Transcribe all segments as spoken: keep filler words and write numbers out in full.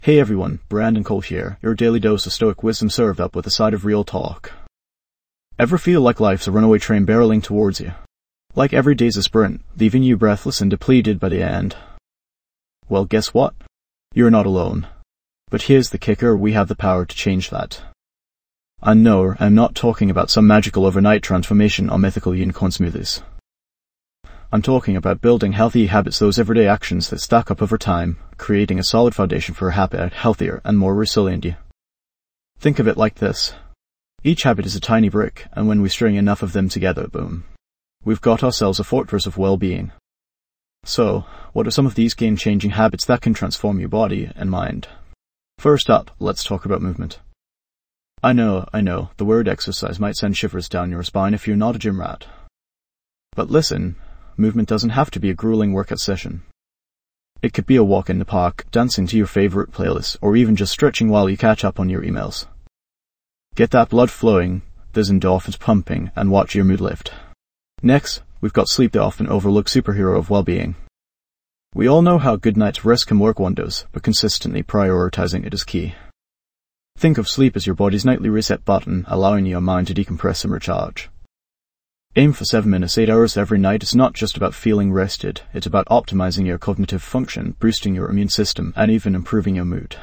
Hey everyone, Brandon Cole here, your daily dose of stoic wisdom served up with a side of real talk. Ever feel like life's a runaway train barreling towards you? Like every day's a sprint, leaving you breathless and depleted by the end? Well, guess what? You're not alone. But here's the kicker, we have the power to change that. And no, I'm not talking about some magical overnight transformation or mythical unicorn smoothies. I'm talking about building healthy habits, those everyday actions that stack up over time, creating a solid foundation for a happier, healthier, and more resilient you. Think of it like this. Each habit is a tiny brick, and when we string enough of them together, boom, we've got ourselves a fortress of well-being. So, what are some of these game-changing habits that can transform your body and mind? First up, let's talk about movement. I know, I know, the word exercise might send shivers down your spine if you're not a gym rat. But listen, movement doesn't have to be a grueling workout session. It could be a walk in the park, dancing to your favorite playlist, or even just stretching while you catch up on your emails. Get that blood flowing, those endorphins pumping, and watch your mood lift. Next, we've got sleep, the often overlooked superhero of well-being. We all know how a good night's rest can work wonders, but consistently prioritizing it is key. Think of sleep as your body's nightly reset button, allowing your mind to decompress and recharge. Aim for seven minutes, eight hours every night. It's not just about feeling rested, it's about optimizing your cognitive function, boosting your immune system, and even improving your mood.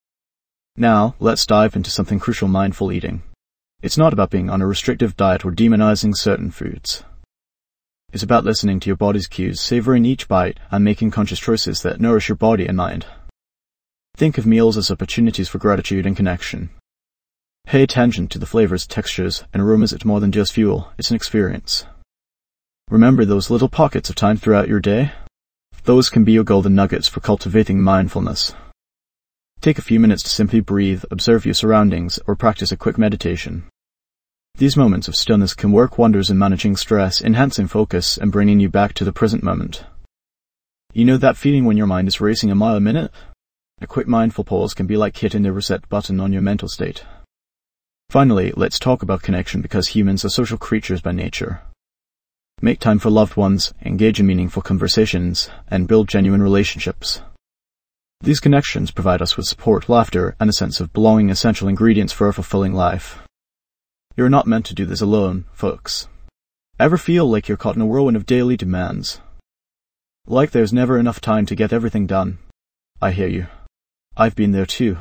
Now, let's dive into something crucial: mindful eating. It's not about being on a restrictive diet or demonizing certain foods. It's about listening to your body's cues, savoring each bite, and making conscious choices that nourish your body and mind. Think of meals as opportunities for gratitude and connection. Pay attention to the flavors, textures, and aromas. It's more than just fuel, it's an experience. Remember those little pockets of time throughout your day? Those can be your golden nuggets for cultivating mindfulness. Take a few minutes to simply breathe, observe your surroundings, or practice a quick meditation. These moments of stillness can work wonders in managing stress, enhancing focus, and bringing you back to the present moment. You know that feeling when your mind is racing a mile a minute? A quick mindful pause can be like hitting the reset button on your mental state. Finally, let's talk about connection, because humans are social creatures by nature. Make time for loved ones, engage in meaningful conversations, and build genuine relationships. These connections provide us with support, laughter, and a sense of belonging, essential ingredients for a fulfilling life. You're not meant to do this alone, folks. Ever feel like you're caught in a whirlwind of daily demands? Like there's never enough time to get everything done? I hear you. I've been there too.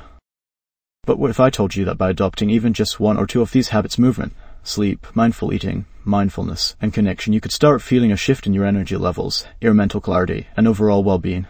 But what if I told you that by adopting even just one or two of these habits, movement, sleep, mindful eating, mindfulness, and connection, you could start feeling a shift in your energy levels, your mental clarity, and overall well-being?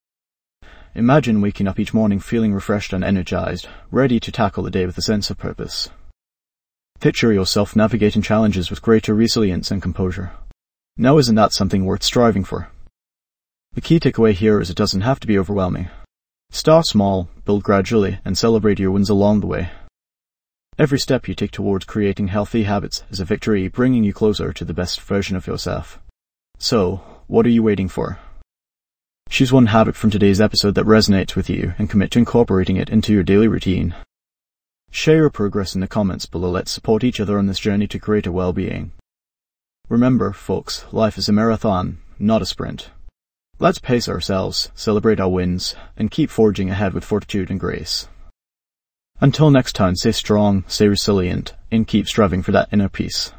Imagine waking up each morning feeling refreshed and energized, ready to tackle the day with a sense of purpose. Picture yourself navigating challenges with greater resilience and composure. Now, isn't that something worth striving for? The key takeaway here is it doesn't have to be overwhelming. Start small, build gradually, and celebrate your wins along the way. Every step you take towards creating healthy habits is a victory, bringing you closer to the best version of yourself. So, what are you waiting for? Choose one habit from today's episode that resonates with you and commit to incorporating it into your daily routine. Share your progress in the comments below. Let's support each other on this journey to greater well-being. Remember, folks, life is a marathon, not a sprint. Let's pace ourselves, celebrate our wins, and keep forging ahead with fortitude and grace. Until next time, stay strong, stay resilient, and keep striving for that inner peace.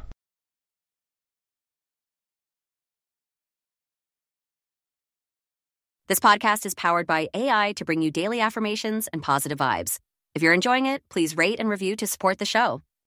This podcast is powered by A I to bring you daily affirmations and positive vibes. If you're enjoying it, please rate and review to support the show.